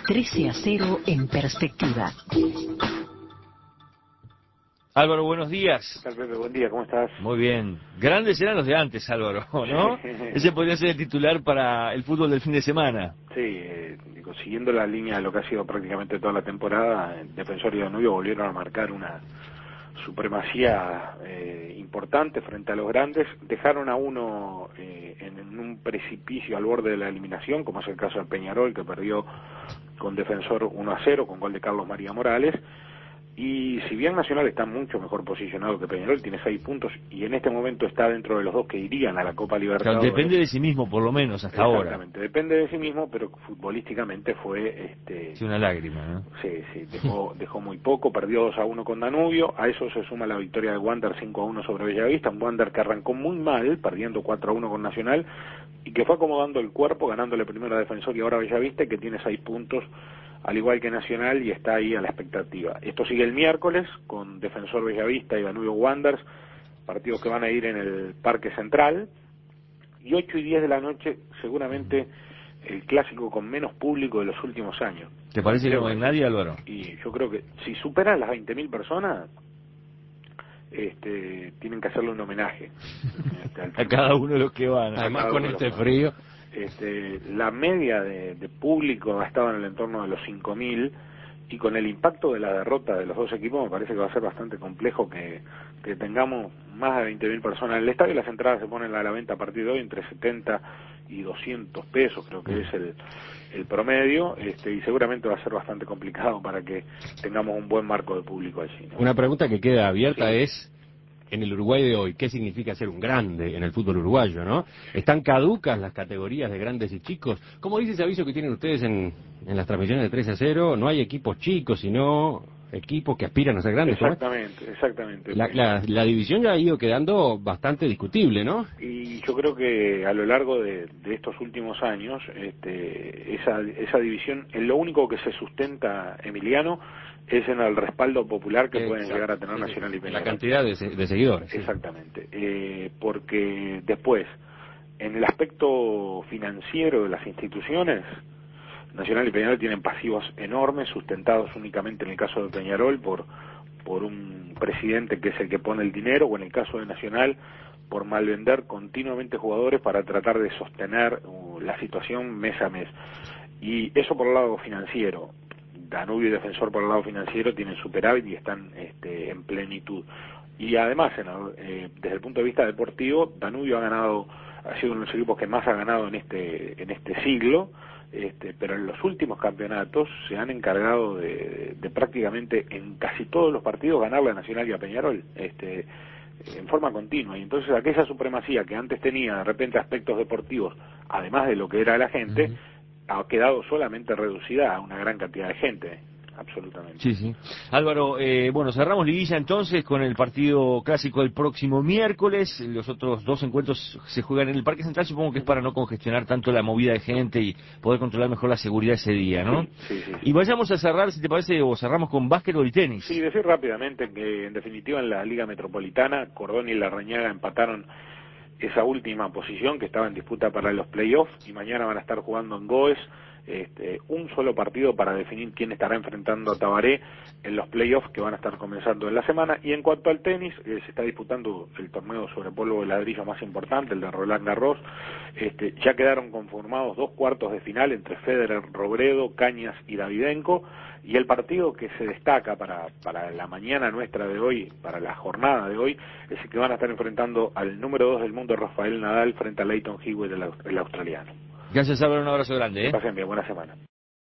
13-0 en perspectiva. Álvaro, buenos días. ¿Qué tal, Pepe? Buen día, ¿cómo estás? Muy bien. Grandes eran los de antes, Álvaro, ¿no? Ese podría ser el titular para el fútbol del fin de semana. Sí, siguiendo la línea de lo que ha sido prácticamente toda la temporada, Defensor y Danubio volvieron a marcar una supremacía importante frente a los grandes. Dejaron a uno en un precipicio al borde de la eliminación, como es el caso de Peñarol, que perdió con Defensor 1-0 con gol de Carlos María Morales. Y si bien Nacional está mucho mejor posicionado que Peñarol, tiene 6 puntos y en este momento está dentro de los dos que irían a la Copa Libertadores. O sea, depende de sí mismo, por lo menos, hasta ahora. Exactamente, depende de sí mismo, pero futbolísticamente fue... Sí, una lágrima, ¿no? Sí, dejó muy poco, perdió 2-1 con Danubio, a eso se suma la victoria de Wander 5-1 sobre Bellavista, un Wander que arrancó muy mal, perdiendo 4-1 con Nacional, y que fue acomodando el cuerpo, ganándole primero a Defensor y ahora a Bellavista, que tiene 6 puntos, al igual que Nacional, y está ahí a la expectativa. Esto sigue el miércoles con Defensor Bellavista y Danubio Wanderers, partidos que van a ir en el Parque Central, y 8 y 10 de la noche seguramente el clásico con menos público de los últimos años. ¿Te parece que no hay nadie, Álvaro? Y yo creo que si superan las 20.000 personas, tienen que hacerle un homenaje a cada uno de los que van. Además con este frío. La media de público ha estado en el entorno de los 5.000 y con el impacto de la derrota de los dos equipos me parece que va a ser bastante complejo que tengamos más de 20.000 personas en el estadio. Las entradas se ponen a la venta a partir de hoy entre 70 y 200 pesos, creo que es el promedio, y seguramente va a ser bastante complicado para que tengamos un buen marco de público allí, ¿no? Una pregunta que queda abierta Sí. es, en el Uruguay de hoy, ¿qué significa ser un grande en el fútbol uruguayo, no? ¿Están caducas las categorías de grandes y chicos? ¿Cómo dice ese aviso que tienen ustedes en las transmisiones de 13-0? No hay equipos chicos, sino equipos que aspiran a ser grandes. Exactamente. La división ya ha ido quedando bastante discutible, ¿no? Y yo creo que a lo largo de estos últimos años, esa división, en lo único que se sustenta, Emiliano, es en el respaldo popular que pueden llegar a tener Nacional y Peñarol. La cantidad de seguidores. Exactamente. Porque después, en el aspecto financiero de las instituciones, Nacional y Peñarol tienen pasivos enormes, sustentados únicamente en el caso de Peñarol por un presidente que es el que pone el dinero, o en el caso de Nacional por malvender continuamente jugadores para tratar de sostener la situación mes a mes. Y eso por el lado financiero. Danubio y Defensor por el lado financiero tienen superávit y están en plenitud. Y además, desde el punto de vista deportivo, Danubio ha sido uno de los equipos que más ha ganado en este siglo, pero en los últimos campeonatos se han encargado de prácticamente en casi todos los partidos ganarle a Nacional y a Peñarol, en forma continua. Y entonces aquella supremacía que antes tenía de repente aspectos deportivos, además de lo que era la gente, ha quedado solamente reducida a una gran cantidad de gente, absolutamente. Sí. Álvaro, bueno, cerramos liguilla entonces con el partido clásico del próximo miércoles. Los otros dos encuentros se juegan en el Parque Central, supongo que es para no congestionar tanto la movida de gente y poder controlar mejor la seguridad ese día, ¿no? Sí. Y vayamos a cerrar, si te parece, o cerramos con básquetbol y tenis. Sí, decir rápidamente que en definitiva en la Liga Metropolitana, Cordón y Larrañaga empataron esa última posición que estaba en disputa para los playoffs, y mañana van a estar jugando en Goes un solo partido para definir quién estará enfrentando a Tabaré en los playoffs que van a estar comenzando en la semana. Y en cuanto al tenis, se está disputando el torneo sobre polvo de ladrillo más importante, el de Roland Garros. Ya quedaron conformados 2 cuartos de final entre Federer, Robredo, Cañas y Davidenko, y el partido que se destaca para la mañana nuestra de hoy, para la jornada de hoy, es el que van a estar enfrentando al número 2 del mundo, Rafael Nadal, frente a Lleyton Hewitt, el australiano. Gracias, Álvaro, un abrazo grande. Que pasen bien, buena semana.